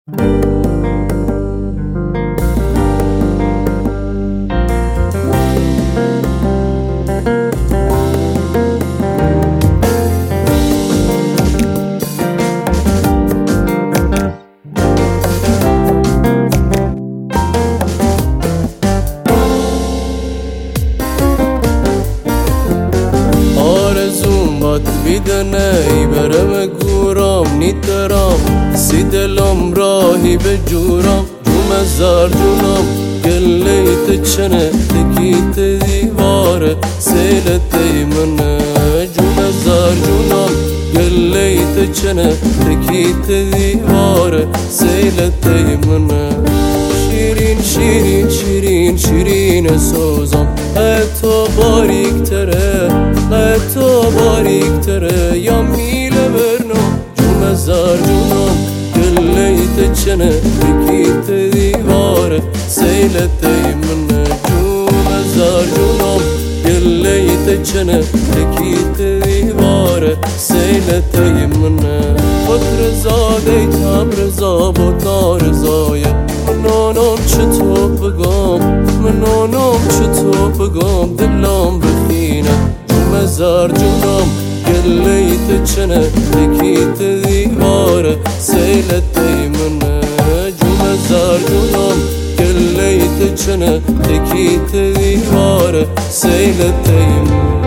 میدنی برم گورم نیترم سی دلم راهی به جورم جوم زار جونم گلیت چنه تکیت دیواره سیلت منه جوم زار جونم گلیت چنه تکیت دیواره سیلت منه شیرین شیرین شیرین شیرین سوزم تو باریک تره تو باریک تره یا میله برنو جوم زار جونم گلیت چنه تکیت دیواره سیلت منه جوم زار جونم گلیت چنه تکیت دیواره سیلت منه خود رزاده تم رزا بوتا رزایه منانم چطور بگم منانم چطور بگم دلم بخینه جوم زار جونم گلیت چنه تکیت دیواره سیلت منه جوم زار جونم گلیت چنه تکیت دیواره سیلت منه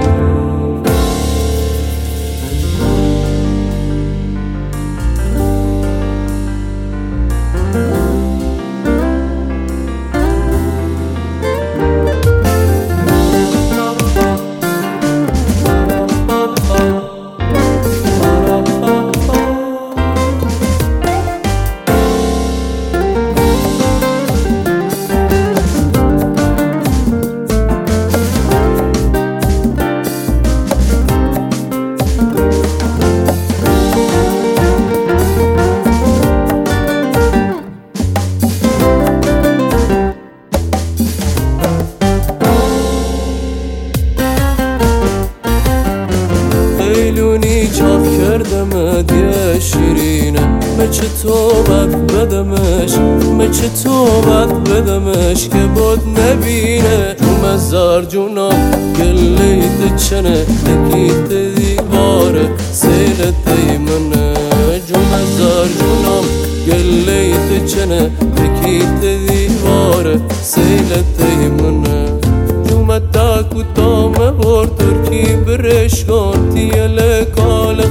لونی چاپ کردم دیه شیرینه مچه تو بد بدمش مچه تو بد بدمش که بود نبینه جوم زار جونم گلیت چنه تکیت دیواره سیلت منه جوم زار جونم گلیت چنه تکیت دیواره سیلت منه جومتا کتام بور ترکی برش کن تیل کال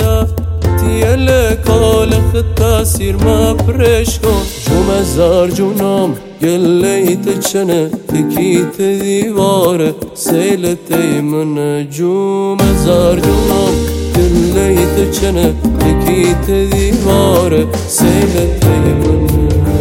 خطا سیر ما برش کن جوم زار جونم گلیت چنه تکیت دیواره سیلت منه جوم زار جونم گلیت چنه تکیت دیواره سیلت منه